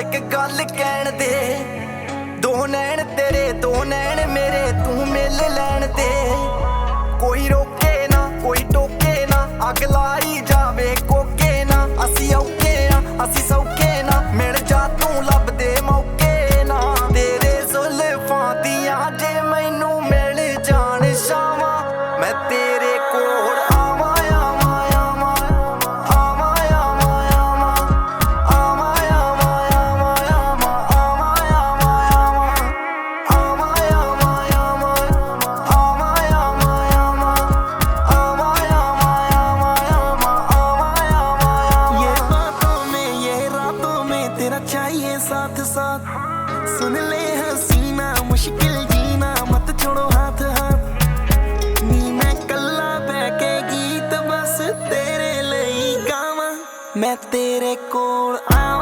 एक गल कहण दे, दो नैन तेरे दो नैन मेरे तू मिल लैन दे। कोई रोके ना कोई टोके ना, अग लाई जावे कोके ना। असी औखे आ असी सौखे ना, मिल जा तू लब दे मौके ना। तेरे जुल्फां दियां जे मैनू मिल जान शावां, मैं तेरे कोल चाहिए साथ साथ। सुन ले हसीना मुश्किल जीना, मत छोड़ो हाथ हाथ। नी मैं कल्ला बैके गीत बस तेरे लिए गावां, मैं तेरे कोल आवां।